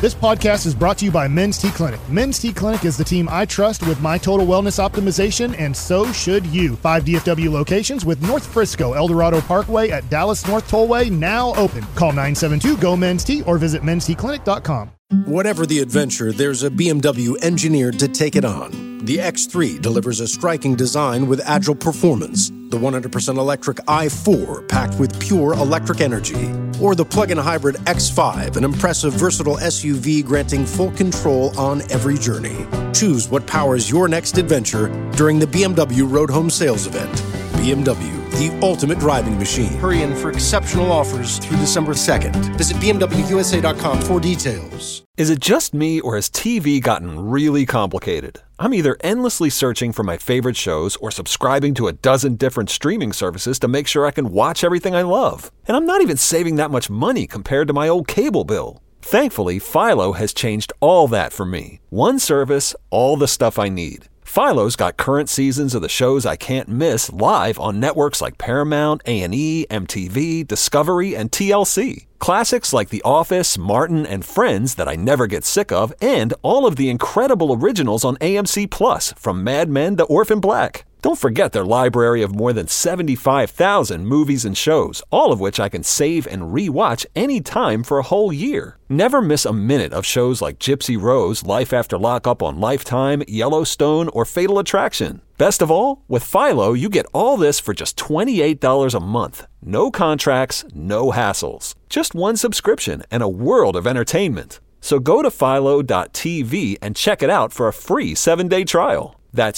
This podcast is brought to you by Men's T Clinic. Men's T Clinic is the team I trust with my total wellness optimization, and so should you. 5 DFW locations with North Frisco, Eldorado Parkway at Dallas North Tollway now open. Call 972-GO-MEN'S-T or visit mensteclinic.com. Whatever the adventure, there's a BMW engineered to take it on. The X3 delivers a striking design with agile performance. The 100% electric i4 packed with pure electric energy. Or the plug-in hybrid X5, an impressive, versatile SUV granting full control on every journey. Choose what powers your next adventure during the BMW Road Home Sales Event. BMW, the ultimate driving machine. Hurry in for exceptional offers through December 2nd. Visit BMWUSA.com for details. Is it just me, or has TV gotten really complicated? I'm either endlessly searching for my favorite shows or subscribing to a dozen different streaming services to make sure I can watch everything I love. And I'm not even saving that much money compared to my old cable bill. Thankfully, Philo has changed all that for me. One service, all the stuff I need. Philo's got current seasons of the shows I can't miss live on networks like Paramount, A&E, MTV, Discovery, and TLC. Classics like The Office, Martin, and Friends that I never get sick of, and all of the incredible originals on AMC Plus, from Mad Men to Orphan Black. Don't forget their library of more than 75,000 movies and shows, all of which I can save and re-watch anytime for a whole year. Never miss a minute of shows like Gypsy Rose, Life After Lockup on Lifetime, Yellowstone, or Fatal Attraction. Best of all, with Philo, you get all this for just $28 a month. No contracts, no hassles. Just one subscription and a world of entertainment. So go to philo.tv and check it out for a free 7-day trial. That's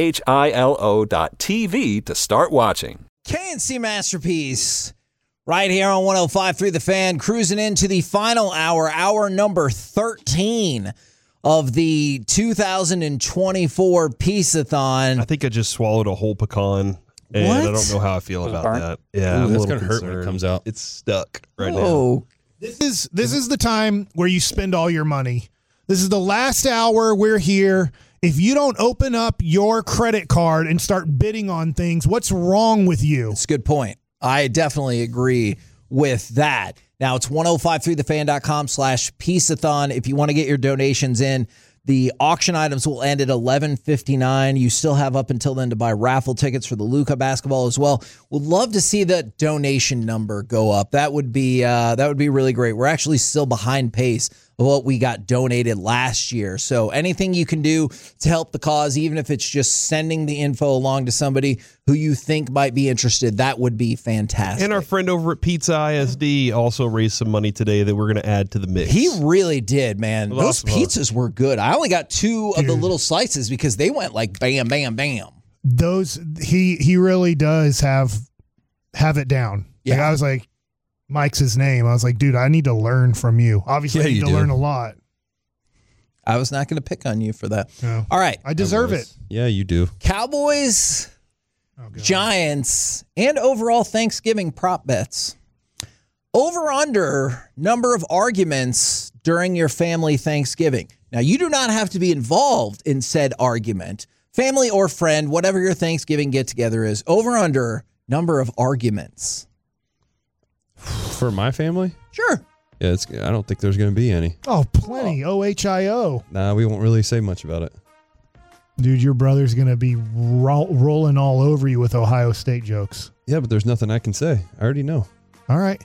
philo.tv to start watching. KNC Masterpiece right here on 105.3 The Fan, cruising into the final hour number 13 of the 2024 Peace-a-thon. I think I just swallowed a whole pecan, and What? I don't know how I feel about that. Yeah, Ooh, I'm a that's little gonna hurt when it concerned. comes out. It's stuck right Oh, This is the time where you spend all your money. This is the last hour we're here. If you don't open up your credit card and start bidding on things, what's wrong with you? that's a good point. I definitely agree with that. Now, it's 1053thefan.com/peaceathon. If you want to get your donations in, the auction items will end at 11:59. You still have up until then to buy raffle tickets for the Luka basketball as well. Would love to see that donation number go up. That would be really great. We're actually still behind pace of what we got donated last year. So anything you can do to help the cause, even if it's just sending the info along to somebody who you think might be interested, that would be fantastic. And our friend over at Pizza ISD also raised some money today that we're going to add to the mix. He really did, man. Those awesome, huh? pizzas were good. I only got 2 of the little slices because they went like bam, bam, bam. Those he really does have it down. Yeah. Like, I was like, Mike's his name. I was like, dude, I need to learn from you. Obviously, Yeah, I need you to do. learn a lot. I was not going to pick on you for that. No. All right. I deserve it. Yeah, you do. Cowboys, Oh, God. Giants, and overall Thanksgiving prop bets. Over under number of arguments during your family Thanksgiving. Now, you do not have to be involved in said argument. Family or friend, whatever your Thanksgiving get together is, over under number of arguments. For my family? Sure. Yeah, I don't think there's going to be any. Oh, plenty. OHIO. Nah, we won't really say much about it. Dude, your brother's going to be rolling all over you with Ohio State jokes. Yeah, but there's nothing I can say. I already know. All right.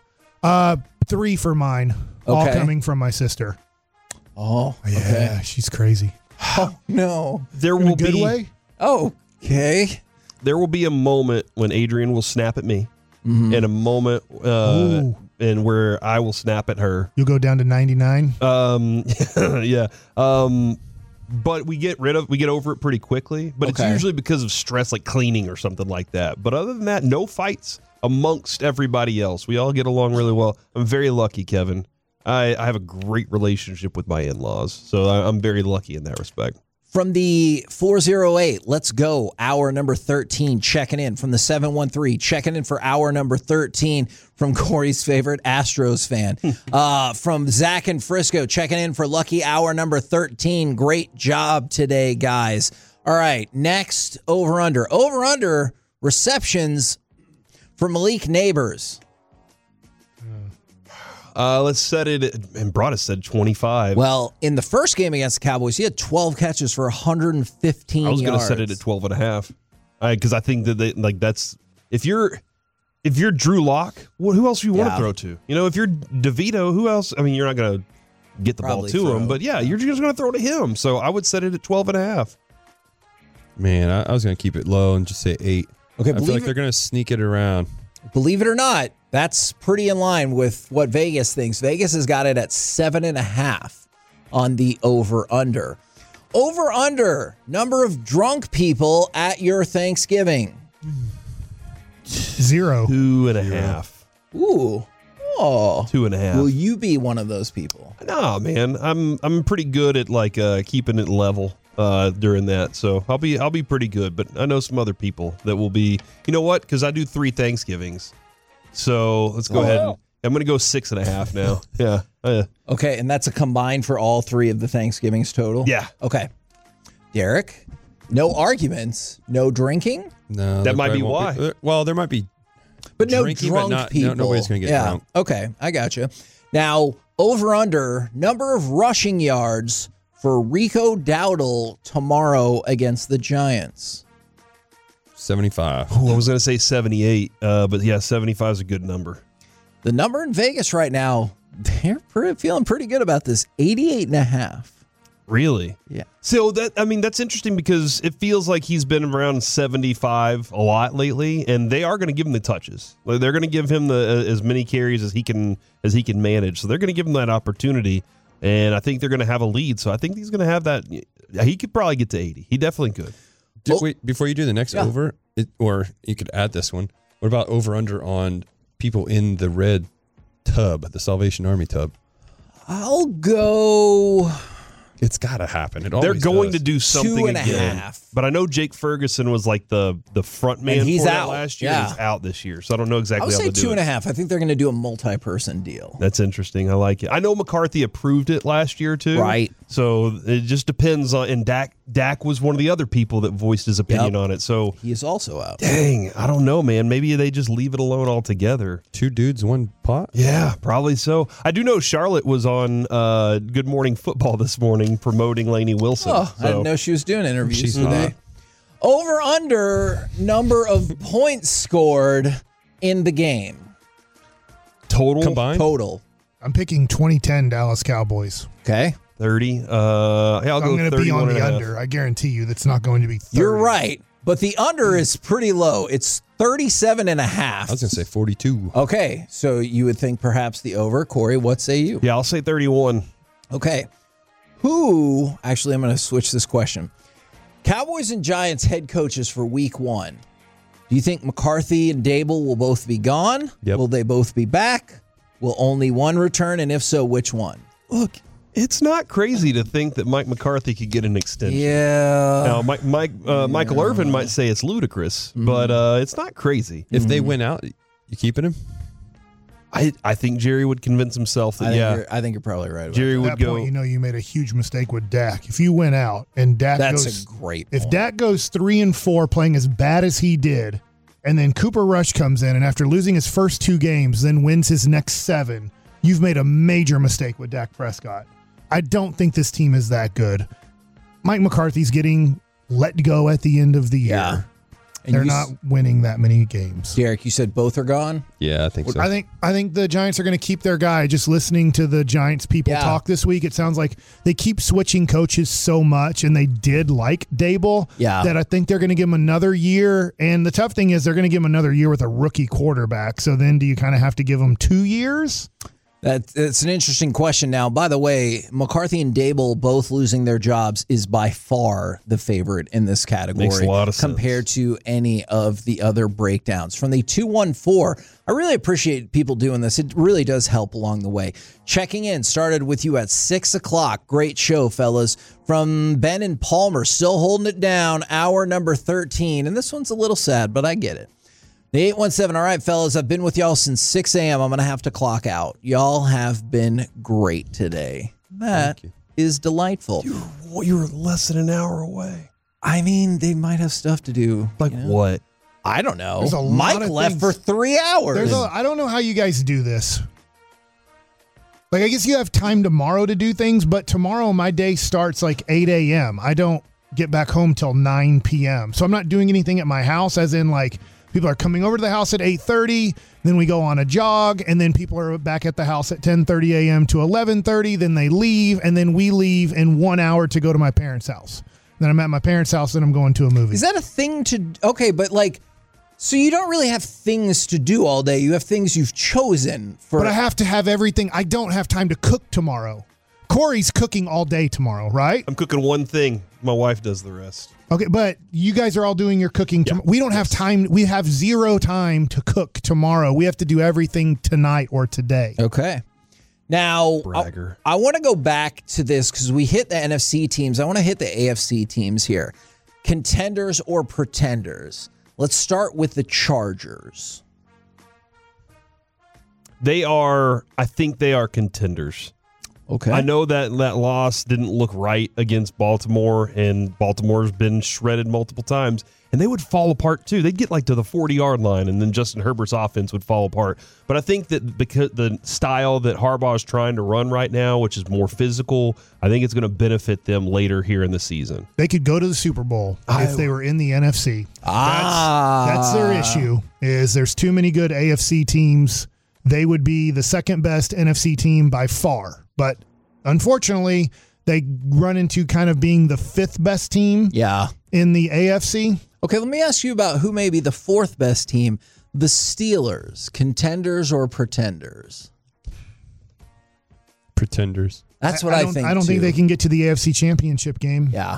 3 for mine. All Okay. coming from my sister. Oh, Yeah, okay. she's crazy. Oh, no. There In a will good be way? Okay. there will be a moment when Adrian will snap at me, Mm-hmm. and a moment Ooh. and where I will snap at her. You'll go down to 99? Yeah. But we get over it pretty quickly. But Okay. it's usually because of stress, like cleaning or something like that. But other than that, no fights amongst everybody else. We all get along really well. I'm very lucky, Kevin. I have a great relationship with my in-laws, so I'm very lucky in that respect. From the 408, let's go. Hour number 13, checking in. From the 713, checking in for hour number 13 from Corey's favorite Astros fan. From Zach and Frisco, checking in for lucky hour number 13. Great job today, guys. All right, next, over-under. Over-under receptions for Malik Neighbors. Let's set it. And Broadus said 25. Well, in the first game against the Cowboys, he had 12 catches for 115 yards. I was going to set it at 12.5 because I think that that's if you're Drew Lock, who else do you want to throw to? If you're DeVito, who else? I mean, you're not going to get the ball to him, but you're just going to throw to him. So I would set it at 12.5. Man, I was going to keep it low and just say 8. Okay, I feel like they're going to sneak it around. Believe it or not, that's pretty in line with what Vegas thinks. Vegas has got it at 7.5 on the over-under. Over-under, number of drunk people at your Thanksgiving. 0. 2.5. Ooh. Oh. 2.5. Will you be one of those people? No, man. I'm pretty good at keeping it level during that. So I'll be pretty good, but I know some other people that will be. You know what? Because I do 3 Thanksgivings. So let's go ahead and I'm going to go 6.5 now. Yeah. Okay, and that's a combined for all 3 of the Thanksgivings total? Yeah. Okay. Derek, no arguments, no drinking? No, that might be why. There might be, but no drinking, drunk but people. Nobody's going to get drunk. Okay, I got you. Now, over under number of rushing yards for Rico Dowdle tomorrow against the Giants. 75. I was going to say 78, but yeah, 75 is a good number. The number in Vegas right now, they're feeling pretty good about this. 88.5. Really? Yeah. So that's interesting because it feels like he's been around 75 a lot lately, and they are going to give him the touches. They're going to give him as many carries as he can manage. So they're going to give him that opportunity, and I think they're going to have a lead. So I think he's going to have that. He could probably get to 80. He definitely could. Wait, before you do the next over, or you could add this one. What about over under on people in the red tub, the Salvation Army tub? I'll go. It's got to happen. They're going to do something 2.5. again. But I know Jake Ferguson was like the front man And he's for that out. last year. Yeah. He's out this year, so I don't know exactly I would how say to do it. 2.5. I think they're going to do a multi-person deal. That's interesting. I like it. I know McCarthy approved it last year too. Right. So it just depends on. And Dak was one of the other people that voiced his opinion on it. So he is also out. Dang, I don't know, man. Maybe they just leave it alone altogether. 2 dudes, 1 pot? Yeah, probably so. I do know Charlotte was on Good Morning Football this morning promoting Lainey Wilson. Oh, I didn't know she was doing interviews She's today. Over under number of points scored in the game. Total? Combined? Total. I'm picking 2010 Dallas Cowboys. Okay. 30. I'll go I'm going to be on the 31.5. under. I guarantee you that's not going to be 30. You're right. But the under is pretty low. It's 37.5. I was going to say 42. Okay. So you would think perhaps the over. Corey, what say you? Yeah, I'll say 31. Okay. Actually, I'm going to switch this question. Cowboys and Giants head coaches for week 1. Do you think McCarthy and Dable will both be gone? Yep. Will they both be back? Will only one return? And if so, which one? Look, it's not crazy to think that Mike McCarthy could get an extension. Yeah. Now, Michael Irvin might say it's ludicrous, but it's not crazy. If they win out, you keeping him? I think Jerry would convince himself that, I think you're probably right about Jerry At would that go. point, you made a huge mistake with Dak. If you went out and Dak That's goes, a great if point. Dak goes 3-4 playing as bad as he did, and then Cooper Rush comes in and after losing his first 2 games, then wins his next 7, you've made a major mistake with Dak Prescott. I don't think this team is that good. Mike McCarthy's getting let go at the end of the year. Yeah. And They're you not winning that many games. Derek, you said both are gone? Yeah, I think so. I think the Giants are going to keep their guy. Just listening to the Giants people talk this week, it sounds like they keep switching coaches so much, and they did like Dable that I think they're going to give him another year. And the tough thing is they're going to give him another year with a rookie quarterback. So then do you kind of have to give him 2 years? That's an interesting question. Now, by the way, McCarthy and Dable both losing their jobs is by far the favorite in this category. Makes a lot of sense. Compared to any of the other breakdowns. From the 214, I really appreciate people doing this. It really does help along the way. Checking in started with you at 6 o'clock. Great show, fellas. From Ben and Palmer, still holding it down. Hour number 13. And this one's a little sad, but I get it. The 817, all right, fellas, I've been with y'all since 6 a.m. I'm going to have to clock out. Y'all have been great today. That is delightful. You were less than an hour away. I mean, they might have stuff to do. Like what? I don't know. There's a lot Mike of left things. for 3 hours. I don't know how you guys do this. Like, I guess you have time tomorrow to do things, but tomorrow my day starts like 8 a.m. I don't get back home till 9 p.m. So I'm not doing anything at my house, as in like people are coming over to the house at 8:30, then we go on a jog, and then people are back at the house at 10:30 a.m. to 11:30, then they leave, and then we leave in 1 hour to go to my parents' house. Then I'm at my parents' house, and I'm going to a movie. Is that a thing to... Okay, but like... So you don't really have things to do all day. You have things you've chosen for... But I have to have everything. I don't have time to cook tomorrow. Corey's cooking all day tomorrow, right? I'm cooking one thing. My wife does the rest. Okay, but you guys are all doing your cooking tomorrow. We don't have time. We have zero time to cook tomorrow. We have to do everything tonight or today. Okay. Now, Bragger. I want to go back to this because we hit the NFC teams. I want to hit the AFC teams here. Contenders or pretenders? Let's start with the Chargers. I think they are contenders. Okay. I know that loss didn't look right against Baltimore, and Baltimore's been shredded multiple times, and they would fall apart too. They'd get like to the 40-yard line, and then Justin Herbert's offense would fall apart. But I think that because the style that Harbaugh is trying to run right now, which is more physical, I think it's going to benefit them later here in the season. They could go to the Super Bowl if they were in the NFC. That's their issue, is there's too many good AFC teams. They would be the second best NFC team by far. But unfortunately, they run into kind of being the fifth best team in the AFC. Okay, let me ask you about who may be the fourth best team. The Steelers, contenders or pretenders? Pretenders. That's what I think. I don't think they can get to the AFC Championship game. Yeah.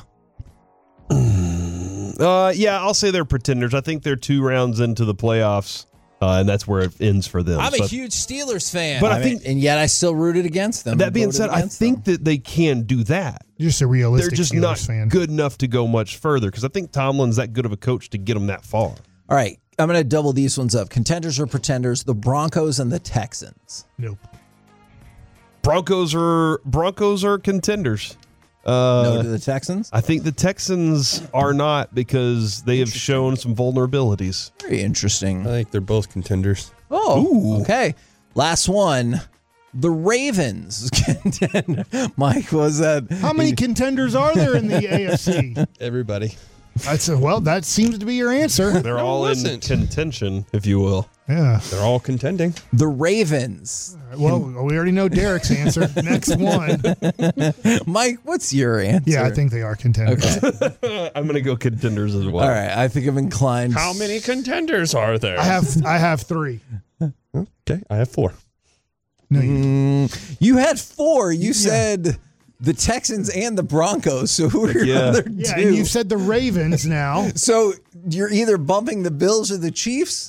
Yeah, I'll say they're pretenders. I think they're 2 rounds into the playoffs. And that's where it ends for them. I'm a huge Steelers fan, but I think, and yet I still rooted against them. That being said, I think that they can do that. You're just a realistic They're just Steelers not fan. good enough to go much further because I think Tomlin's that good of a coach to get them that far. All right, I'm going to double these ones up. Contenders or pretenders? The Broncos and the Texans. Nope. Broncos are contenders. No to the Texans? I think the Texans are not because they have shown some vulnerabilities. Very interesting. I think they're both contenders. Oh, okay. Last one. The Ravens contender. Mike, was that? How many contenders are there in the AFC? Everybody. That seems to be your answer. They're all in contention, if you will. Yeah. They're all contending. The Ravens. Well, we already know Derek's answer. Next one. Mike, what's your answer? Yeah, I think they are contenders. Okay. I'm going to go contenders as well. All right, I think I'm inclined. How many contenders are there? I have 3. Okay, I have 4. No, you had 4. You said the Texans and the Broncos. So who are your other 2? Yeah, and you've said the Ravens now. So you're either bumping the Bills or the Chiefs?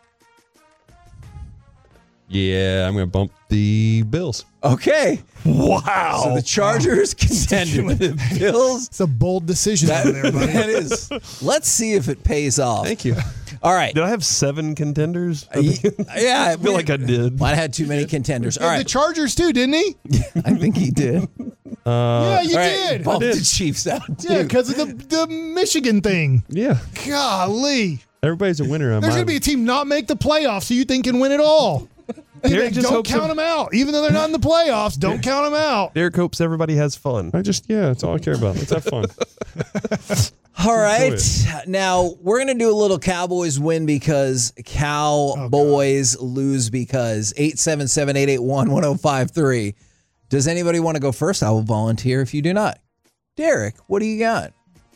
Yeah, I'm going to bump the Bills. Okay. Wow. So the Chargers contend with the Bills. It's a bold decision over there, buddy. That is. Let's see if it pays off. Thank you. All right. Did I have 7 contenders? Yeah. I feel like I did. Might have had too many contenders. All The right. Chargers too, didn't he? I think he did. Yeah, you All right. did. Bump the Chiefs out. Yeah, because of the Michigan thing. Yeah. Golly. Everybody's a winner on There's mine. going to be a team not make the playoffs so you think can win it all. Don't count them out. Even though they're not in the playoffs, don't count them out. Derek hopes everybody has fun. That's all I care about. Let's have fun. All right. Now, we're going to do a little Cowboys win because Cowboys lose because 877-881-1053. Does anybody want to go first? I will volunteer if you do not. Derek, what do you got?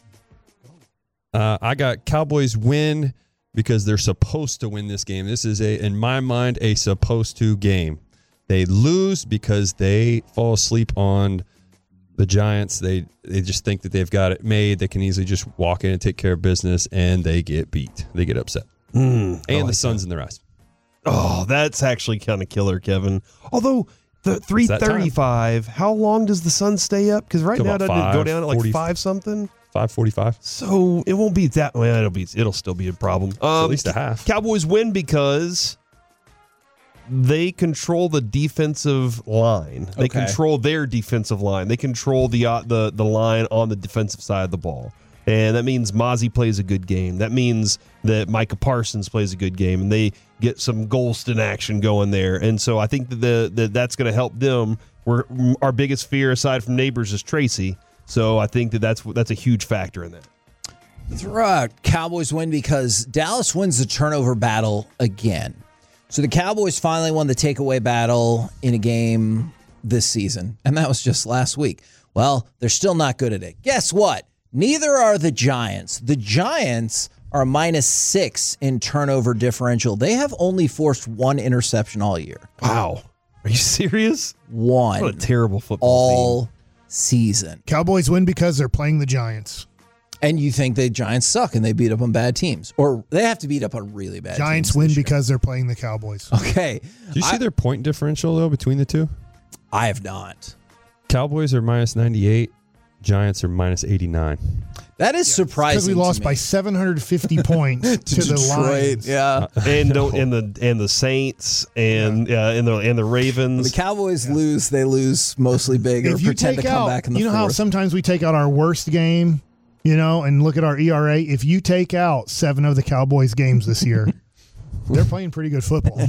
I got Cowboys win because they're supposed to win this game. This is, in my mind, a supposed to game. They lose because they fall asleep on the Giants. They just think that they've got it made. They can easily just walk in and take care of business, and they get beat. They get upset. And the sun's in their eyes. Oh, that's actually kind of killer, Kevin. Although, the 3:35, how long does the sun stay up? Because right now, doesn't it go down at like 5-something? 5:45. So it won't be that way. It'll still be a problem. At least a half. Cowboys win because they control the defensive line. They control their defensive line. They control the line on the defensive side of the ball. And that means Mozzie plays a good game. That means that Micah Parsons plays a good game, and they get some Golston action going there. And so I think that that's going to help them. Our biggest fear, aside from Neighbors, is Tracy. So I think that's a huge factor in that. Cowboys win because Dallas wins the turnover battle again. So the Cowboys finally won the takeaway battle in a game this season, and that was just last week. Well, they're still not good at it. Guess what? Neither are the Giants. The Giants are -6 in turnover differential. They have only forced one interception all year. Wow. Are you serious? One. What a terrible football all season. Cowboys win because they're playing the Giants. And you think the Giants suck and they beat up on bad teams. Or they have to beat up on really bad teams. Giants win because they're playing the Cowboys. Okay. Do you see their point differential, though, between the two? I have not. Cowboys are -98. Giants are -89. That is surprising. Because we lost by 750 points to the Lions. Yeah. and the Saints and the Ravens. When the Cowboys lose, they lose mostly big or pretend to come back in the fourth. How sometimes we take out our worst game, and look at our ERA. If you take out 7 of the Cowboys games this year, they're playing pretty good football.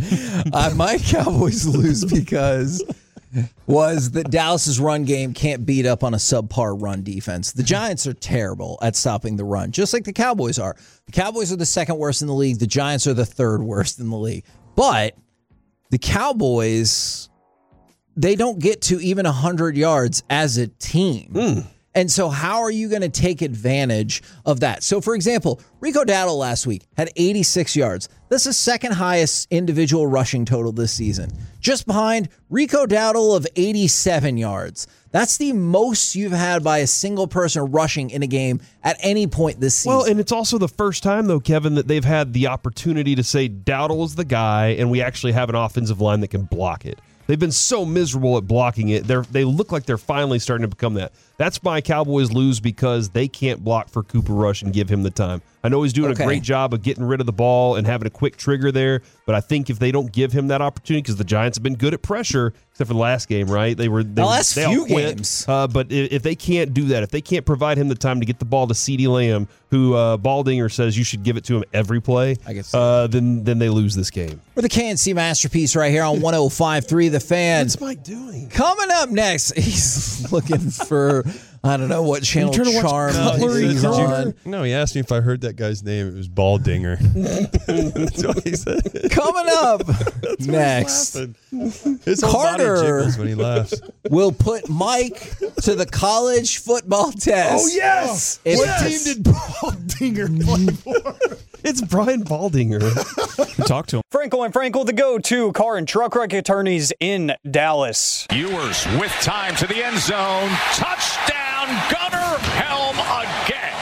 My Cowboys lose because was that Dallas's run game can't beat up on a subpar run defense. The Giants are terrible at stopping the run, just like the Cowboys are. The Cowboys are the second worst in the league. The Giants are the third worst in the league. But the Cowboys, they don't get to even 100 yards as a team. And so how are you going to take advantage of that? So, for example, Rico Dowdle last week had 86 yards. That's the second highest individual rushing total this season. Just behind Rico Dowdle of 87 yards. That's the most you've had by a single person rushing in a game at any point this season. Well, and it's also the first time, though, Kevin, that they've had the opportunity to say Dowdle is the guy, and we actually have an offensive line that can block it. They've been so miserable at blocking it. They look like they're finally starting to become that. That's why Cowboys lose, because they can't block for Cooper Rush and give him the time. I know he's doing a great job of getting rid of the ball and having a quick trigger there, but I think if they don't give him that opportunity, because the Giants have been good at pressure, except for the last game, right? They last few games. But if they can't do that, if they can't provide him the time to get the ball to CeeDee Lamb, who Baldinger says you should give it to him every play, I guess then they lose this game. We're the KNC Masterpiece right here on 105.3 The Fan. What's Mike doing? Coming up next, he's looking for, I don't know what channel Charm he's on. No, he asked me if I heard that guy's name. It was Baldinger. That's what he said. Coming up next, His whole body Carter jiggles when he laughs. will put Mike to the college football test. Oh, yes! What team did Baldinger play for? It's Brian Baldinger. Talk to him. Frankel and Frankel, the go-to car and truck wreck attorneys in Dallas. Ewers with time to the end zone. Touchdown, Gunnar Helm again.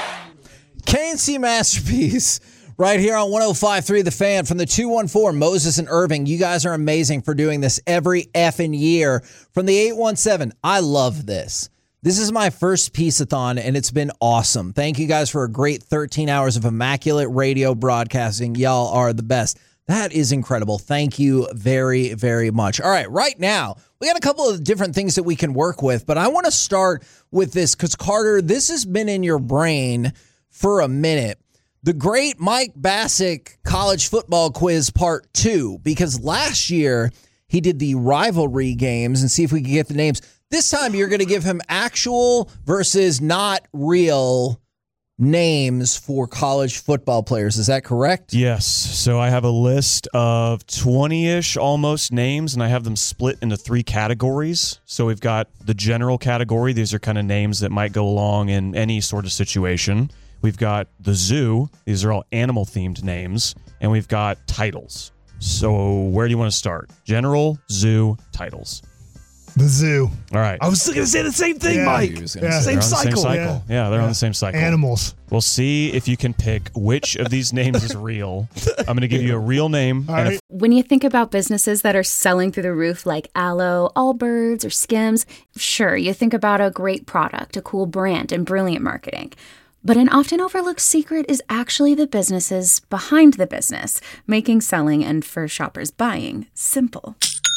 KNC Masterpiece right here on 105.3 The Fan from the 214, Moses and Irving. You guys are amazing for doing this every effing year. From the 817, I love this. This is my first Peace-a-thon, and it's been awesome. Thank you guys for a great 13 hours of immaculate radio broadcasting. Y'all are the best. That is incredible. Thank you very, very much. All right now, we got a couple of different things that we can work with, but I want to start with this because, Carter, this has been in your brain for a minute. The great Mike Bassick College Football Quiz Part 2, because last year he did the rivalry games, and see if we can get the names. This time you're going to give him actual versus not real names for college football players. Is that correct? Yes. So I have a list of 20-ish almost names, and I have them split into 3 categories. So we've got the general category. These are kind of names that might go along in any sort of situation. We've got the zoo. These are all animal-themed names. And we've got titles. So where do you want to start? General, zoo, titles. The zoo. All right. I was going to say the same thing, Mike. Same cycle. Yeah, they're on the same cycle. Animals. We'll see if you can pick which of these names is real. I'm going to give you a real name. Right. When you think about businesses that are selling through the roof like Aloe, Allbirds, or Skims, sure, you think about a great product, a cool brand, and brilliant marketing. But an often overlooked secret is actually the businesses behind the business, making selling and for shoppers buying simple.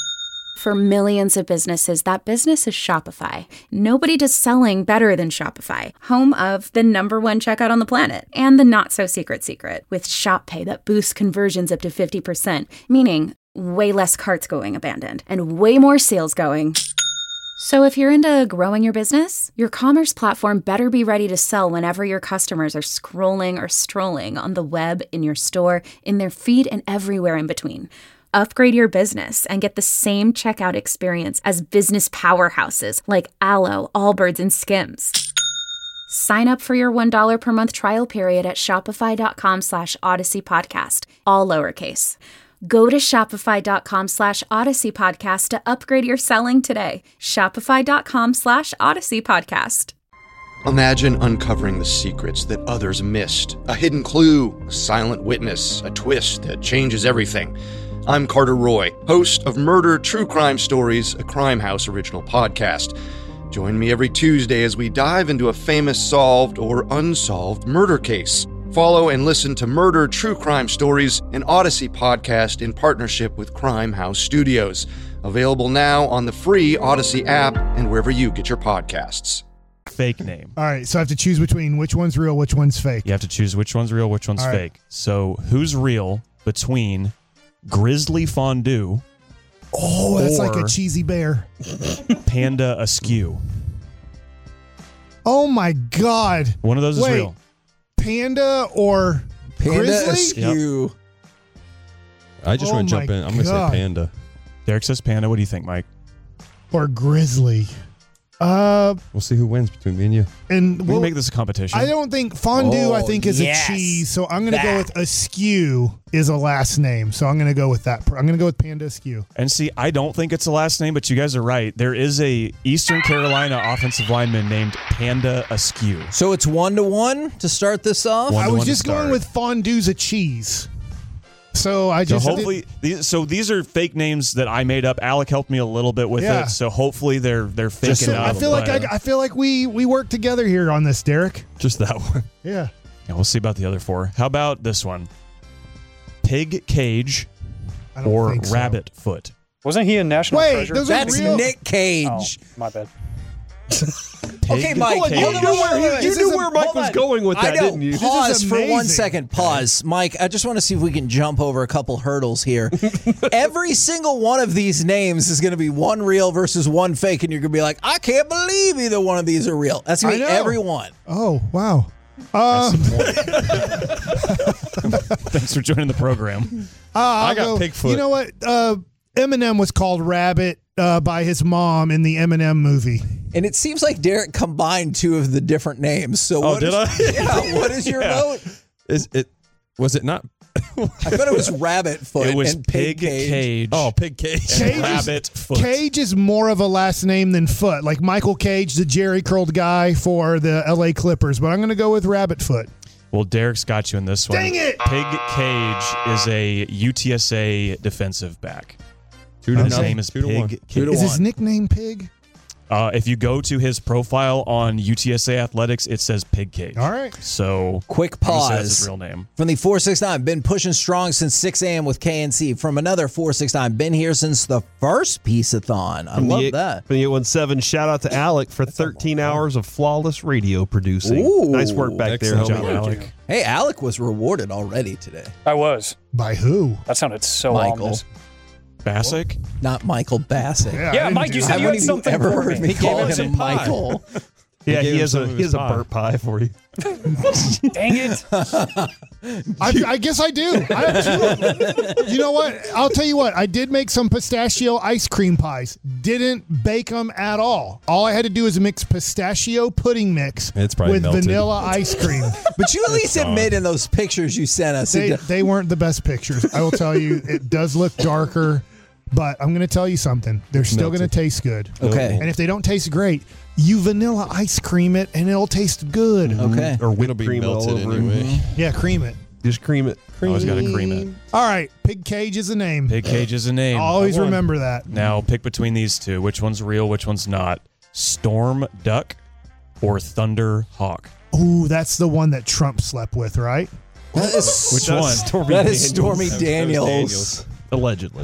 For millions of businesses, that business is Shopify. Nobody does selling better than Shopify, home of the #1 checkout on the planet and the not-so-secret secret with Shop Pay that boosts conversions up to 50%, meaning way less carts going abandoned and way more sales going. So if you're into growing your business, your commerce platform better be ready to sell whenever your customers are scrolling or strolling on the web, in your store, in their feed, and everywhere in between. Upgrade your business and get the same checkout experience as business powerhouses like Alo, Allbirds, and Skims. Sign up for your $1 per month trial period at shopify.com/Odyssey Podcast, all lowercase. Go to shopify.com/Odyssey Podcast to upgrade your selling today. Shopify.com/Odyssey Podcast. Imagine uncovering the secrets that others missed. A hidden clue, a silent witness, a twist that changes everything. I'm Carter Roy, host of Murder True Crime Stories, a Crime House original podcast. Join me every Tuesday as we dive into a famous solved or unsolved murder case. Follow and listen to Murder True Crime Stories, an Odyssey podcast in partnership with Crime House Studios. Available now on the free Odyssey app and wherever you get your podcasts. Fake name. All right, so I have to choose between which one's real, which one's fake. You have to choose which one's real, which one's fake. So who's real between Grizzly Fondue? Oh, that's like a cheesy bear. Panda Askew. Oh my God. One of those is real. Panda or Panda Grizzly? Askew. Yep. I just want to jump in. I'm going to say Panda. Derek says Panda. What do you think, Mike? Or Grizzly. We'll see who wins between me and you. And we can make this a competition. I don't think fondue, I think, is a cheese. So I'm going to go with Askew is a last name. So I'm going to go with that. I'm going to go with Panda Askew. And see, I don't think it's a last name, but you guys are right. There is a Eastern Carolina offensive lineman named Panda Askew. So it's 1-1 to start this off? I was just going with fondue's a cheese. So I just hopefully these are fake names that I made up. Alec helped me a little bit with it, so hopefully they're faking out. I feel like we work together here on this, Derek. Just that one. Yeah. We'll see about the other four. How about this one? Pig Cage or Rabbit Foot? Wasn't he a national treasure? That's real? Nick Cage. Oh, my bad. Okay, Mike. You knew where Mike was going with that, didn't you? Pause for 1 second. Pause. Mike, I just want to see if we can jump over a couple hurdles here. Every single one of these names is going to be one real versus one fake, and you're going to be like, I can't believe either one of these are real. That's going to be every one. Oh, wow. Thanks for joining the program. I got Pigfoot. You know what? Eminem was called Rabbit by his mom in the Eminem movie. And it seems like Derek combined two of the different names. So I? Yeah, what is your vote? Was it not? I thought it was Rabbit Foot. It was and Pig Cage. Oh, Pig Cage. And Rabbit Foot. Cage is more of a last name than Foot. Like Michael Cage, the Jerry curled guy for the LA Clippers. But I'm going to go with Rabbit Foot. Well, Derek's got you in this one. Dang it! Pig Cage is a UTSA defensive back. His name is Pig Cage. Is his nickname Pig? If you go to his profile on UTSA Athletics, it says Pig Cage. All right. So quick I'm gonna say pause. That's his real name. From the 469, been pushing strong since 6 a.m. with KNC. From another 469, been here since the first Piece-a-thon. I love that. From the 817, shout out to Alec for 13 hours of flawless radio producing. Ooh. Nice work back there, Excellent homie. job, Alec. Hey, Alec was rewarded already today. I was. By who? That sounded so Michael. ominous. Bassick? Not Michael Bassick. Yeah, Mike, you said you had something ever for heard me. me call him Michael. Yeah, he has a burnt pie for you. Dang it. I guess I do. I have two of them. You know what? I'll tell you what. I did make some pistachio ice cream pies. Didn't bake them at all. All I had to do is mix pistachio pudding mix It's probably with melted. vanilla ice cream. But you at least admit in those pictures you sent us. They weren't the best pictures. I will tell you, it does look darker. But I'm going to tell you something. They're still going to taste good. Okay. And if they don't taste great, you vanilla ice cream it, and it'll taste good. Okay. Or whipped It'll be cream all melted over anyway. Yeah, cream it. Just cream it. Always got to cream it. All right, Pig Cage is a name. Pig Cage is a name. Always remember that. Now pick between these two. Which one's real? Which one's not? Storm Duck or Thunder Hawk? Ooh, that's the one that Trump slept with, right? That is, Which one? that is Stormy Daniels. Allegedly.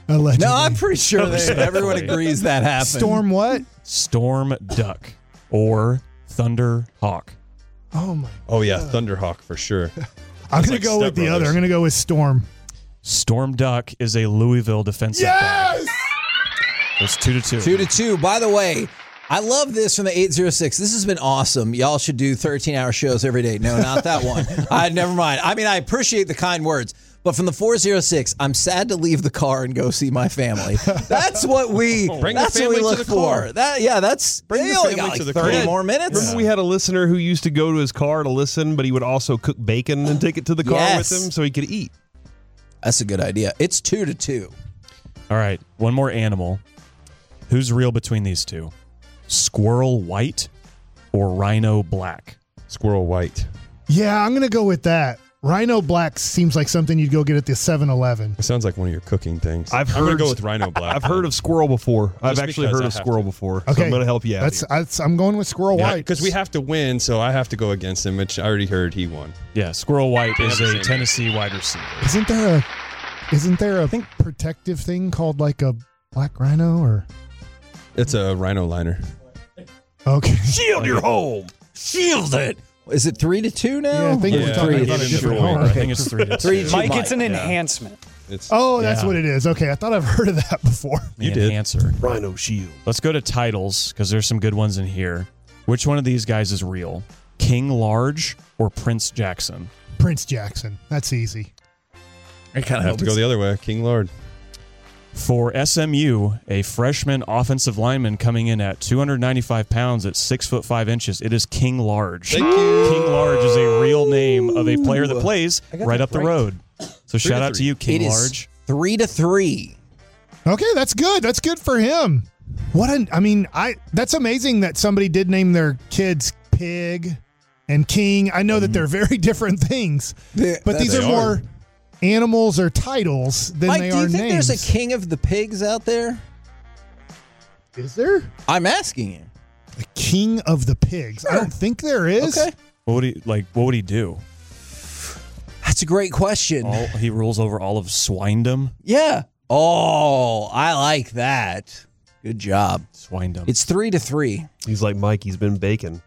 Allegedly. No, I'm pretty sure that everyone agrees that happened. Storm what? Storm Duck or Thunder Hawk. Oh my. Oh yeah, Thunderhawk for sure. I'm going to go with the other. I'm going to go with Storm. Storm Duck is a Louisville defensive back. It's 2-2. 2-2. By the way, I love this from the 806. This has been awesome. Y'all should do 13-hour shows every day. No, not that one. Never mind. I mean, I appreciate the kind words. But from the 406, I'm sad to leave the car and go see my family. That's what we look for. That's Bring they the only family got to like the 30 car. more minutes. Remember we had a listener who used to go to his car to listen, but he would also cook bacon and take it to the car Yes. with him so he could eat. That's a good idea. It's 2-2. All right, one more animal. Who's real between these two? Squirrel white or rhino black? Squirrel white. Yeah, I'm going to go with that. Rhino Black seems like something you'd go get at the 7-Eleven. It sounds like one of your cooking things. I'm gonna go with Rhino Black. I've heard of squirrel before. I've Just actually because heard I of have squirrel to. before. So Okay. I'm going to help you out. I'm going with Squirrel White. Because we have to win, so I have to go against him, which I already heard he won. Yeah, Squirrel White They is have the a same Tennessee wide receiver. Isn't there a protective thing called like a black rhino or? It's a rhino liner. Okay. Shield your home. Shield it. Is it 3-2 now? Yeah, I think we're talking about a different home. I think it's 3-2. 3-2. Mike, it's an enhancement. Oh, that's what it is. Okay, I thought I've heard of that before. You did. Enhancer. Rhino Shield. Let's go to titles because there's some good ones in here. Which one of these guys is real? King Large or Prince Jackson? Prince Jackson. That's easy. I kind I have to go the other way. King Lord. For SMU, a freshman offensive lineman coming in at 295 pounds at 6'5". It is King Large. Thank you. King Large is a real name of a player that plays right up the road. So shout out to you, King Large. 3-3. Okay, that's good. That's good for him. That's amazing that somebody did name their kids Pig and King. I know that they're very different things, but these are more animals or titles than Mike, they do you are think names. there's a king of the pigs out there? Is there? I'm asking you. The king of the pigs. I don't think there is. Okay. What would he do? That's a great question. He rules over all of swinedom. Yeah. Oh, I like that. Good job. Swinedom. It's 3-3. He's like Mike. He's been baking.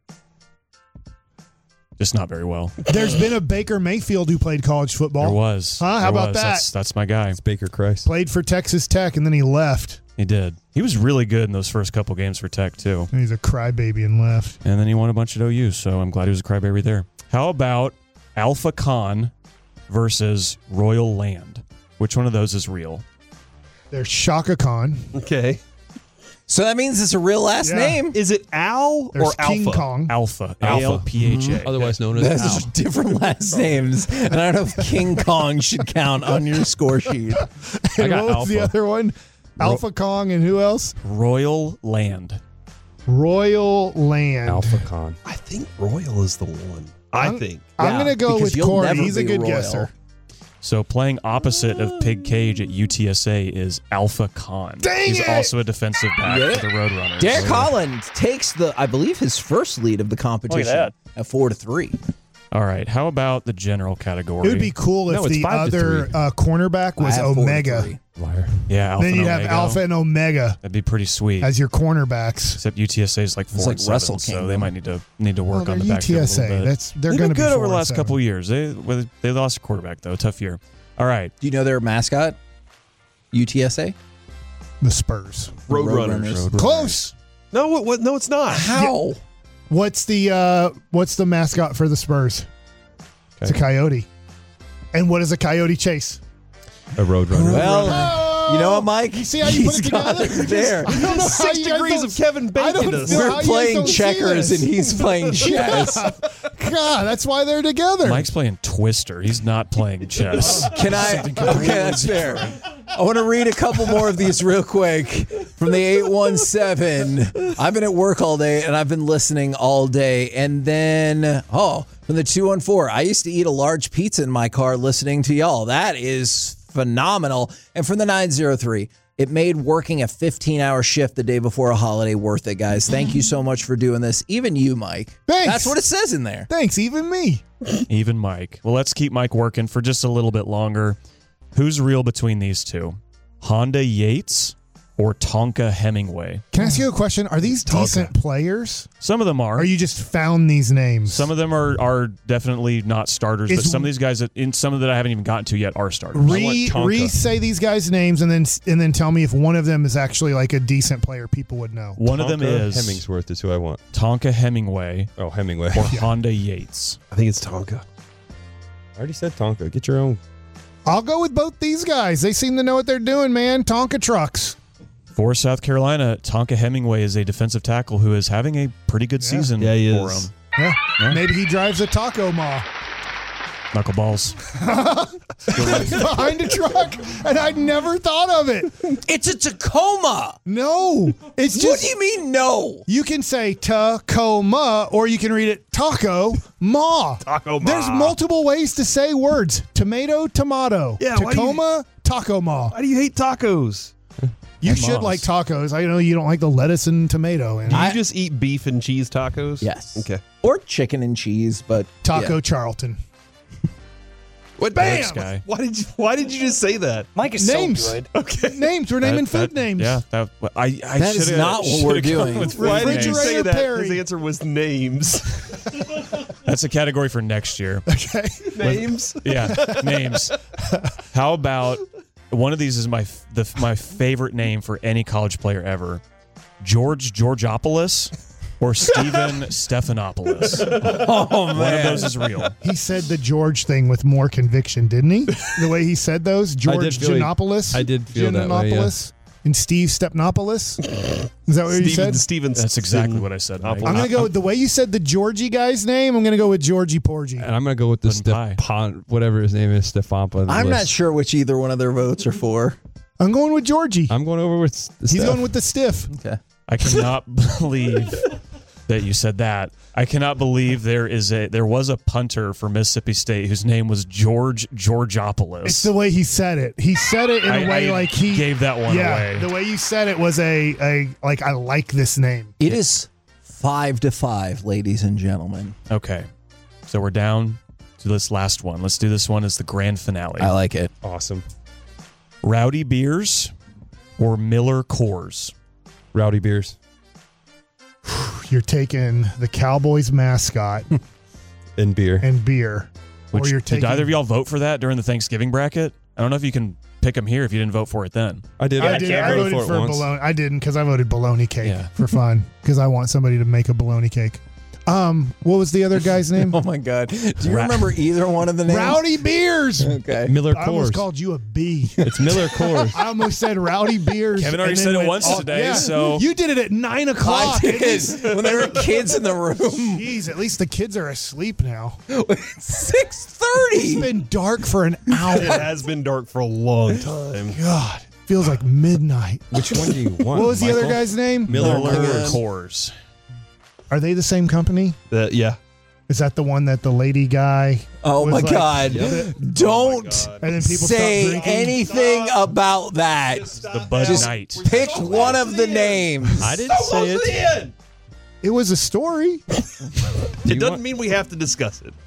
Just not very well. There's been a Baker Mayfield who played college football. There was. Huh? How There about was. that? That's my guy. It's Baker Christ. Played for Texas Tech and then he left. He did. He was really good in those first couple games for Tech, too. And he's a crybaby and left. And then he won a bunch at OU, so I'm glad he was a crybaby there. How about Alpha Khan versus Royal Land? Which one of those is real? There's Shaka Khan. Okay. So that means it's a real last name. Is it Al There's or King Alpha? Kong. Alpha. A-L-P-H-A. Otherwise known as That's Al. different last names. And I don't know if King Kong should count on your score sheet. And got what was the Alpha. other one? Alpha Kong and who else? Royal Land. Royal Land. Alpha Con. I think Royal is the one. I'm I'm going to go because with you'll Corey. never He's a be good royal. guesser. So playing opposite of Pig Cage at UTSA is Alpha Khan. Dang He's it! also a defensive back for the Roadrunners. Derek Holland takes I believe, his first lead of the competition that. at 4-3. All right. How about the general category? It would be cool if No, it's the 5-3. other cornerback was I have Omega. 4-3. Liar. Yeah, Alpha Then you'd and have Omega. Alpha and Omega That'd be pretty sweet. as your cornerbacks. Except UTSA is like 4-7, like Wrestle so Kingdom. they might need to work Well, on the they're backfield a little UTSA. bit. They're They've going been to be good over the 4-7. last couple of years. They lost a quarterback though, tough year. All right, Do you know their mascot? UTSA? The Spurs. Roadrunners. Close. No, what? No, it's not. How? What's the mascot for the Spurs? It's a coyote. And what is a coyote chase? A Roadrunner. Well, you know what, Mike? You see how you put He's it got together? it there. I don't know how 6 you guys degrees don't- of Kevin I don't Bacon. feel how We're you guys playing don't see checkers this. and he's playing chess. God, that's why they're together. Mike's playing Twister. He's not playing chess. Can I? Okay, that's fair. I want to read a couple more of these real quick from the 817. I've been at work all day and I've been listening all day. And then, from the 214, I used to eat a large pizza in my car listening to y'all. That is phenomenal. And from the 903, it made working a 15-hour shift the day before a holiday worth it, guys. Thank you so much for doing this. Even you, Mike. Thanks. That's what it says in there. Thanks, even me. Even Mike. Well, let's keep Mike working for just a little bit longer. Who's real between these two? Honda Yates or Tonka Hemingway. Can I ask you a question? Are these decent players? Some of them are. Or you just found these names? Some of them are definitely not starters, but some of these guys, some of that I haven't even gotten to yet, are starters. Say these guys' names and then tell me if one of them is actually like a decent player people would know. One of them is Hemingsworth is who I want. Tonka Hemingway. Oh, Hemingway. Or Honda Yates. I think it's Tonka. I already said Tonka. Get your own. I'll go with both these guys. They seem to know what they're doing, man. Tonka trucks. For South Carolina, Tonka Hemingway is a defensive tackle who is having a pretty good season he for is. him. Yeah. Maybe he drives a taco maw. Knuckleballs. Behind a truck, and I'd never thought of it. It's a Tacoma. No. It's just. What do you mean, no? You can say Tacoma, or you can read it Taco Ma. Taco Ma. There's multiple ways to say words. Tomato, tomato. Yeah, Tacoma, Taco Ma. Why do you hate tacos? You should like tacos. I know you don't like the lettuce and tomato. And Do you just eat beef and cheese tacos? Yes. Okay. Or chicken and cheese, but Taco Charlton. What? Thanks, guy. Why did you just say that? Mike is Names. so good. Okay. Names. We're naming food names. Yeah. That is not what we're doing. Why did you say that? Perry. His answer was names. That's a category for next year. Okay. Names? Yeah, names. How about one of these is my favorite name for any college player ever. George Georgopoulos or Steven Stephanopoulos. Oh, man. One of those is real. He said the George thing with more conviction, didn't he? The way he said those. George Giannopoulos. I did feel that way, yeah. And Steve Stephanopoulos. Is that what you said? That's exactly what I said, Mike. I'm going to go with the way you said the Georgie guy's name. I'm going to go with Georgie Porgy. And I'm going to go with the Stefan, whatever his name is, Stefanopoulos. I'm not sure which either one of their votes are for. I'm going with Georgie. I'm going over with He's going with the stiff. Okay. I cannot believe that you said that. I cannot believe there was a punter for Mississippi State whose name was George Georgopoulos. It's the way he said it. He said it in a way like he gave that one away. The way you said it was a like I like this name. It is 5-5, ladies and gentlemen. Okay. So we're down to this last one. Let's do this one as the grand finale. I like it. Awesome. Rowdy Beers or Miller Coors? Rowdy Beers. You're taking the Cowboys mascot and beer. Or you're taking. Did either of y'all vote for that during the Thanksgiving bracket? I don't know if you can pick them here if you didn't vote for it then. I did. I voted for bologna. I didn't because I voted bologna cake for fun because I want somebody to make a bologna cake. What was the other guy's name? Oh my God! Do you remember either one of the names? Rowdy Beers. Okay. Miller Coors. I almost called you a B. It's Miller Coors. I almost said Rowdy Beers. Kevin already said it once today, so you did it at 9 o'clock. I did when there were kids in the room. Jeez, at least the kids are asleep now. 6:30. It's been dark for an hour. It has been dark for a long time. God, feels like midnight. Which one do you want? What was the Michael? other guy's name? Miller Coors. Are they the same company? Yeah. Is that the one that the lady guy? Oh was my like, God! Don't And then people say stopped drinking? anything about that. The Bud Just Knight. pick one of the names. I didn't say it. It was a story. It doesn't mean we have to discuss it.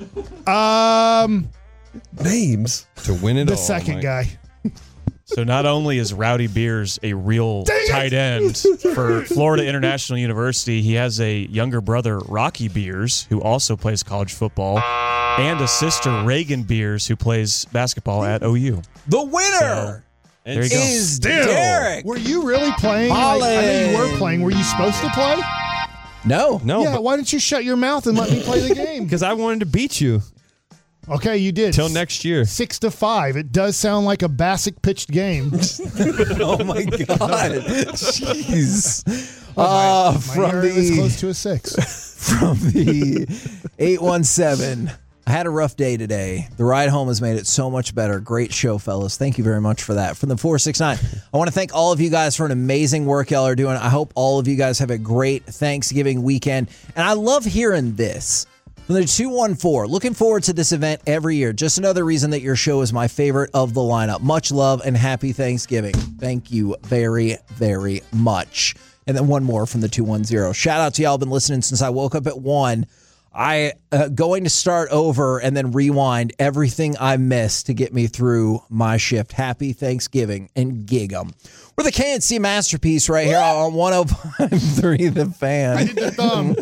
Names to win it the all. second Mike. guy. So not only is Rowdy Beers a real tight end for Florida International University, he has a younger brother, Rocky Beers, who also plays college football, and a sister, Reagan Beers, who plays basketball at OU. The winner There you go. is Derek. Were you really playing? I know you were playing. Were you supposed to play? No. Yeah. Why didn't you shut your mouth and let me play the game? Because I wanted to beat you. Okay, you did. Till next year. 6-5. It does sound like a Bassick pitched game. Oh my God! Jeez. My From area was the close to a 6. from the 817. I had a rough day today. The ride home has made it so much better. Great show, fellas. Thank you very much for that. From the 469, I want to thank all of you guys for an amazing work y'all are doing. I hope all of you guys have a great Thanksgiving weekend. And I love hearing this. From the 214, looking forward to this event every year. Just another reason that your show is my favorite of the lineup. Much love and happy Thanksgiving. Thank you very, very much. And then one more from the 210. Shout out to y'all. Been listening since I woke up at 1. I going to start over and then rewind everything I missed to get me through my shift. Happy Thanksgiving and gig 'em. We're the KNC Masterpiece right here on 105.3 The Fan. I did the thumb.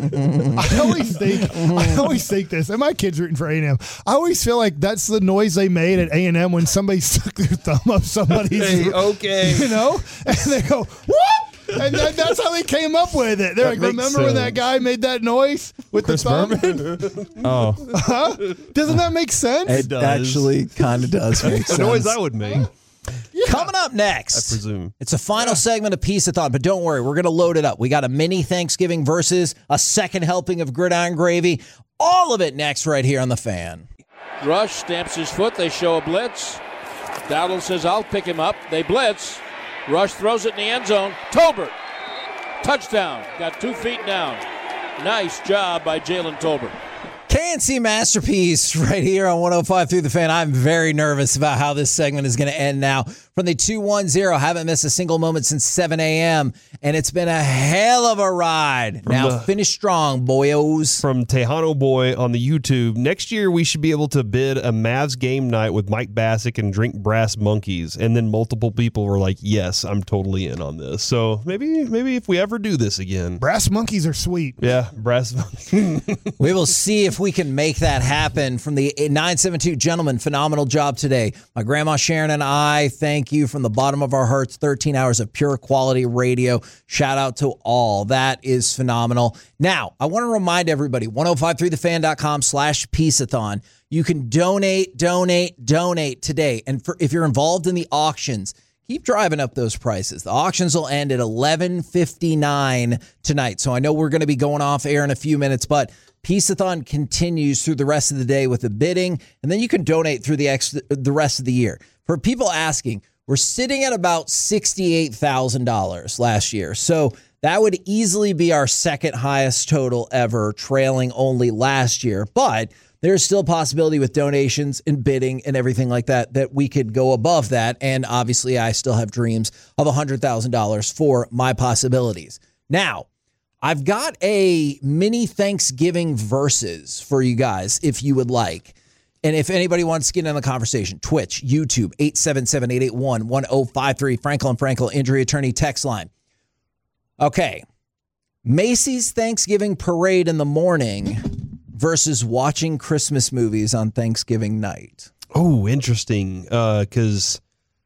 I always think this, and my kid's rooting for A&M. I always feel like that's the noise they made at A&M when somebody stuck their thumb up somebody's. Hey, okay. You know? And they go, what? And that's how they came up with it. They're like, remember when that guy made that noise with Chris the thumb? Berman? Oh. Huh? Doesn't that make sense? It actually kind of does make sense. The noise I would make. Yeah. Coming up next, I presume. It's a final segment of Peace-a-thon, but don't worry, we're going to load it up. We got a mini Thanksgiving versus a second helping of gridiron gravy. All of it next right here on The Fan. Rush stamps his foot. They show a blitz. Dowdle says, I'll pick him up. They blitz. Rush throws it in the end zone. Tolbert. Touchdown. Got 2 feet down. Nice job by Jalen Tolbert. KNC Masterpiece right here on 105.3 The Fan. I'm very nervous about how this segment is going to end now. From the 210, haven't missed a single moment since 7 a.m., and it's been a hell of a ride. Now finish strong, boyos. From Tejano Boy on the YouTube, next year we should be able to bid a Mavs game night with Mike Bassick and drink Brass Monkeys, and then multiple people were like, yes, I'm totally in on this. So maybe if we ever do this again. Brass Monkeys are sweet. Yeah, Brass Monkeys. We will see if we can make that happen. From the 972, gentlemen, phenomenal job today. My grandma Sharon and I thank you from the bottom of our hearts. 13 hours of pure quality radio. Shout out to all. That is phenomenal. Now, I want to remind everybody, 1053thefan.com/peaceathon. You can donate today. And if you're involved in the auctions, keep driving up those prices. The auctions will end at 11:59 tonight. So I know we're going to be going off air in a few minutes, but Peace-a-thon continues through the rest of the day with the bidding, and then you can donate through the rest of the year. For people asking, we're sitting at about $68,000 last year. So that would easily be our second highest total ever, trailing only last year. But there's still a possibility with donations and bidding and everything like that we could go above that. And obviously, I still have dreams of $100,000 for my possibilities. Now, I've got a mini Thanksgiving versus for you guys, if you would like. And if anybody wants to get in the conversation, Twitch, YouTube, 877-881-1053, Franklin Frankel, injury attorney text line. Okay. Macy's Thanksgiving parade in the morning versus watching Christmas movies on Thanksgiving night. Oh, interesting. Because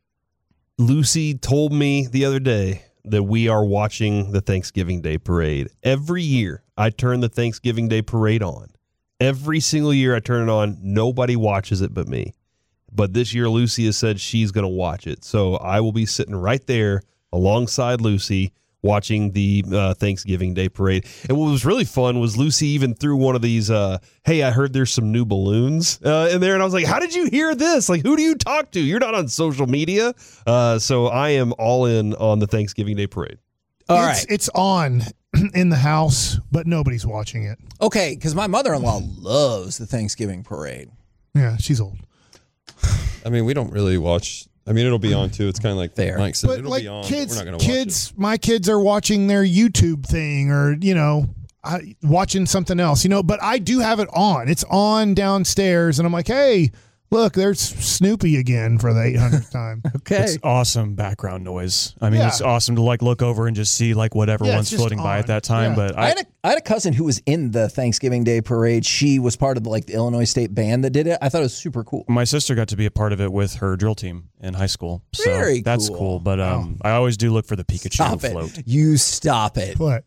Lucy told me the other day that we are watching the Thanksgiving Day parade. Every year, I turn the Thanksgiving Day parade on. Every single year I turn it on. Nobody watches it but me. But this year, Lucy has said she's going to watch it. So I will be sitting right there alongside Lucy watching the Thanksgiving Day parade. And what was really fun was Lucy even threw one of these, hey, I heard there's some new balloons in there. And I was like, how did you hear this? Like, who do you talk to? You're not on social media. So I am all in on the Thanksgiving Day parade. All right. It's on in the house, but nobody's watching it. Okay, because my mother-in-law loves the Thanksgiving parade. Yeah, she's old. I mean, we don't really watch. I mean, it'll be on too. It's kind of like Fair. Mike said. But It'll like be on. kids, We're not going to watch it. my kids are watching their YouTube thing or, watching something else, but I do have it on. It's on downstairs and I'm like, hey, look, there's Snoopy again for the 800th time. Okay. It's awesome background noise. I mean, Yeah. it's awesome to look over and just see whatever Yeah, it's one's just floating by on. at that time. Yeah. But I had a cousin who was in the Thanksgiving Day parade. She was part of the Illinois State band that did it. I thought it was super cool. my sister got to be a part of it with her drill team in high school. So Very that's cool. cool. But I always do look for the Pikachu Stop float. it. You stop it. What?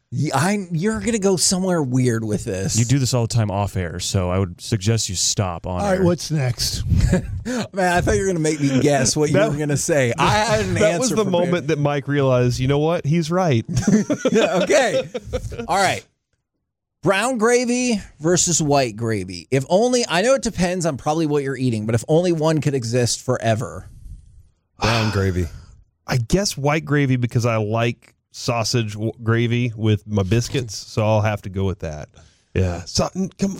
You're going to go somewhere weird with this. You do this all the time off air, so I would suggest you stop on All air. right, what's next? Man, I thought you were going to make me guess what you were going to say. I had an That answer was the prepared. moment that Mike realized, you know what? He's right. Okay. All right. Brown gravy versus white gravy. If only, I know it depends on probably what you're eating, but if only one could exist forever. Brown gravy. I guess white gravy because I like sausage gravy with my biscuits, so I'll have to go with that. Yeah. Shut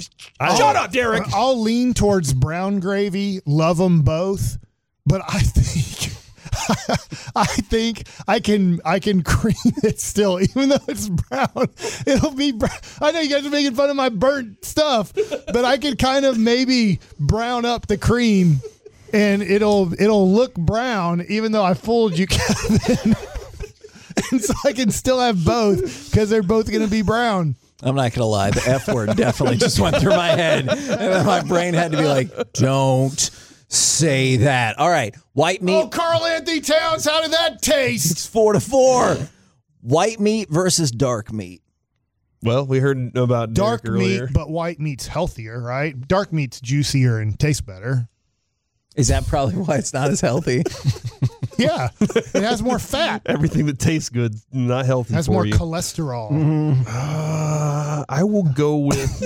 up, Derek. I'll lean towards brown gravy. Love them both, but I think I think I can cream it still, even though it's brown. It'll be brown. I know you guys are making fun of my burnt stuff, but I can kind of maybe brown up the cream, and it'll look brown, even though I fooled you, Kevin. And so I can still have both because they're both going to be brown. I'm not going to lie. The F word definitely just went through my head. And then my brain had to be like, don't say that. All right. White meat. Oh, Carl Anthony Towns, how did that taste? It's 4-4. White meat versus dark meat. Well, we heard about dark Derek earlier. meat, but white meat's healthier, right? Dark meat's juicier and tastes better. Is that probably why it's not as healthy? Yeah, it has more fat. Everything that tastes good, not healthy Has for more you. cholesterol. I will go with.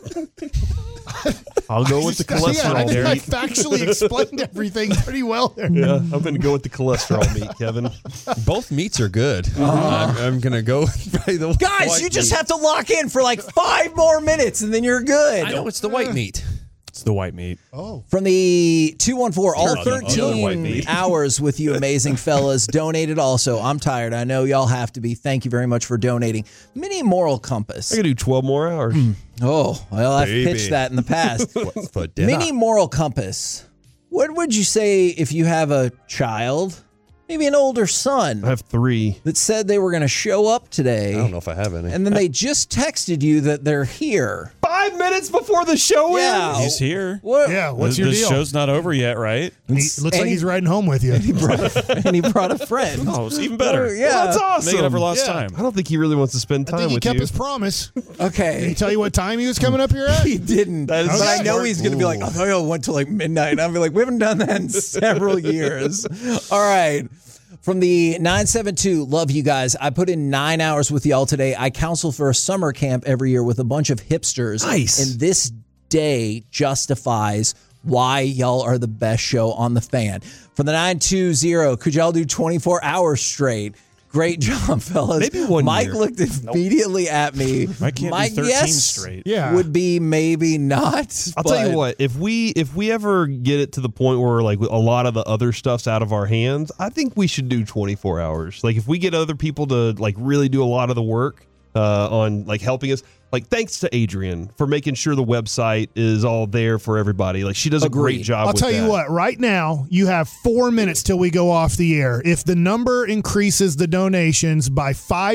I'll go with the cholesterol. I think Derek. I factually explained everything pretty well there. Yeah, I'm going to go with the cholesterol meat, Kevin. Both meats are good. I'm going to go with probably the Guys, white you just meat. have to lock in for like 5 more minutes and then you're good. I know it's the white meat. It's the white meat. Oh. From the 214, all Other white 13 meat. hours with you amazing fellas. Donated also. I'm tired. I know y'all have to be. Thank you very much for donating. Mini Moral Compass. I could do 12 more hours. Oh, well, I've Baby. pitched that in the past. For dinner. Mini Moral Compass. What would you say if you have a child, maybe an older son, I have 3. that said they were going to show up today, I don't know if I have any. and then they just texted you that they're here? 5 minutes before the show Yeah. ends? He's here. What? Yeah, what's the your deal? show's not over yet, right? He looks like he's riding home with you. And he brought a friend. Oh, it's even better. Yeah. Well, that's awesome. Make it up for lost Yeah. time. I don't think he really wants to spend I time think he with kept you. his promise. Did Okay. he tell you what time he was coming up here at? He didn't. That is But I know smart. he's going to be like, I thought y'all went till like midnight. And I'll be like, we haven't done that in several years. All right. From the 972, love you guys. I put in 9 hours with y'all today. I counsel for a summer camp every year with a bunch of hipsters. Nice. And this day justifies why y'all are the best show on the fan. From the 920, could y'all do 24 hours straight? Great job, fellas. Maybe one Mike year. looked immediately at me. Mike can't My do 13 guess straight. Yeah. would be maybe not. I'll tell you but- what, if we ever get it to the point where like a lot of the other stuff's out of our hands, I think we should do 24 hours. Like if we get other people to like really do a lot of the work on like helping us, like thanks to Adrian for making sure the website is all there for everybody. Like she does a great Agreed. job I'll with tell you that. what, right now, you have 4 minutes till we go off the air. If the number increases the donations by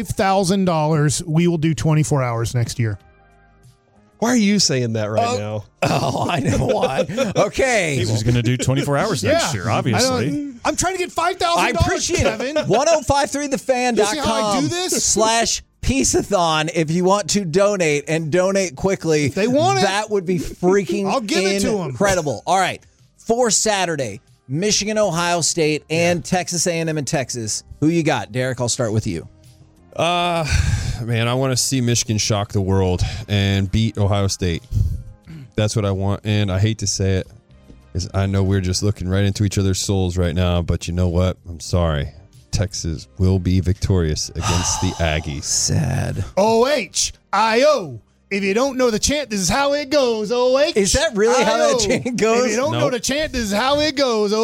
$5,000, we will do 24 hours next year. Why are you saying that right now? Oh, I know why. Okay. He was going to do 24 hours next year, obviously. I'm trying to get $5,000, I appreciate Kevin. it. 1053thefan.com You see how I do this? /Peaceathon if you want to donate and donate quickly. If they want it, that would be freaking I'll give it to 'em. incredible. All right. For Saturday, Michigan, Ohio State, and Texas A&M and Texas. Who you got? Derek, I'll start with you. Man, I want to see Michigan shock the world and beat Ohio State. That's what I want. And I hate to say it, because I know we're just looking right into each other's souls right now. But you know what? I'm sorry. Texas will be victorious against the Aggies. Sad. OHIO. If you don't know the chant, this is how it goes. OH. Is that really how that chant goes? If you don't know Nope. the chant, this is how it goes.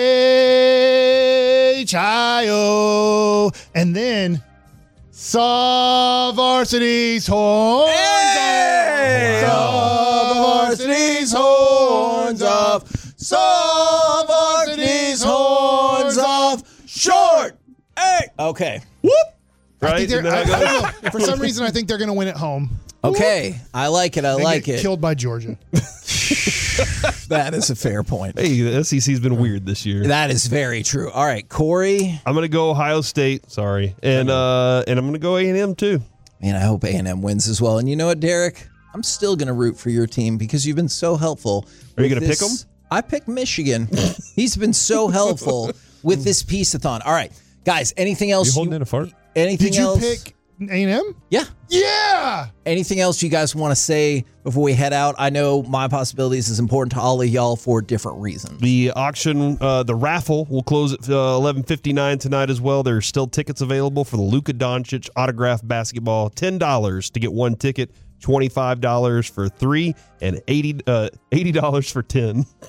OHIO. And then saw varsity's horns Hey! off. Saw varsity's horns off. Saw varsity's horns off. Short. Hey. Okay. Whoop. Right? I And then I go- don't know. For some reason, I think they're going to win at home. Okay. I like it. I They like get it. killed by Georgia. That is a fair point. Hey, the SEC's been weird this year. That is very true. All right, Corey. I'm gonna go Ohio State. Sorry, and I'm gonna go A&M too. Man, I hope A&M wins as well. And you know what, Derek? I'm still going to root for your team because you've been so helpful. Are you with gonna pick this- 'em? I picked Michigan. He's been so helpful with this Peace-a-thon. All right, guys, anything else? You holding in a fart? Anything Did you else? pick A&M? Yeah. Yeah. Anything else you guys want to say before we head out? I know My Possibilities is important to all of y'all for different reasons. The auction, the raffle will close at 11:59 tonight as well. There's still tickets available for the Luka Doncic autographed basketball. $10 to get one ticket, $25 for 3, and $80 for 10.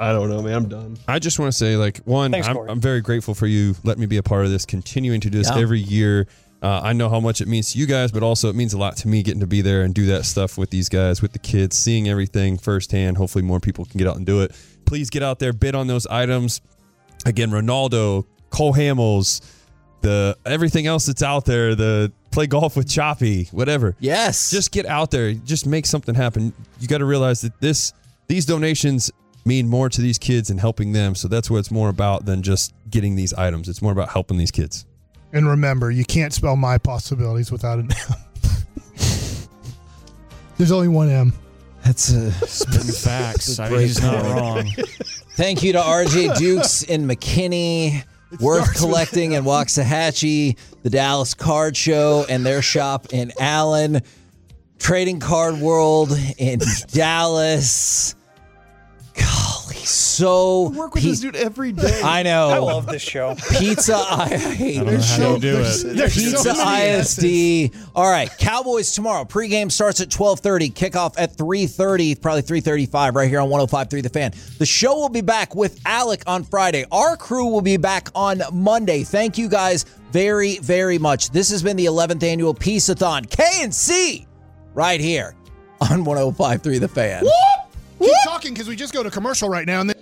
I don't know, man. I'm done. I just want to say, one, Thanks, I'm very grateful for you letting me be a part of this, continuing to do this Yeah. every year. I know how much it means to you guys, but also it means a lot to me getting to be there and do that stuff with these guys, with the kids, seeing everything firsthand. Hopefully more people can get out and do it. Please get out there, bid on those items. Again, Ronaldo, Cole Hamels, everything else that's out there, the play golf with Choppy, whatever. Yes. Just get out there. Just make something happen. You got to realize that these donations mean more to these kids and helping them. So that's what it's more about than just getting these items. It's more about helping these kids. And remember, you can't spell My Possibilities without an M. There's only one M. That's spitting facts. I mean, he's not wrong. Thank you to RJ Dukes in McKinney, Worth Collecting in Waxahachie, the Dallas Card Show and their shop in Allen, Trading Card World in Dallas. Golly, so I work with this dude every day. I know. I love this show. Pizza I don't know how you do it. Pizza ISD. All right, Cowboys tomorrow. Pregame starts at 12:30. Kickoff at 3:30, probably 3:35 right here on 105.3 The Fan. The show will be back with Alec on Friday. Our crew will be back on Monday. Thank you guys very, very much. This has been the 11th annual Peace-a-thon. K&C right here on 105.3 The Fan. Keep talking because we just go to commercial right now. And then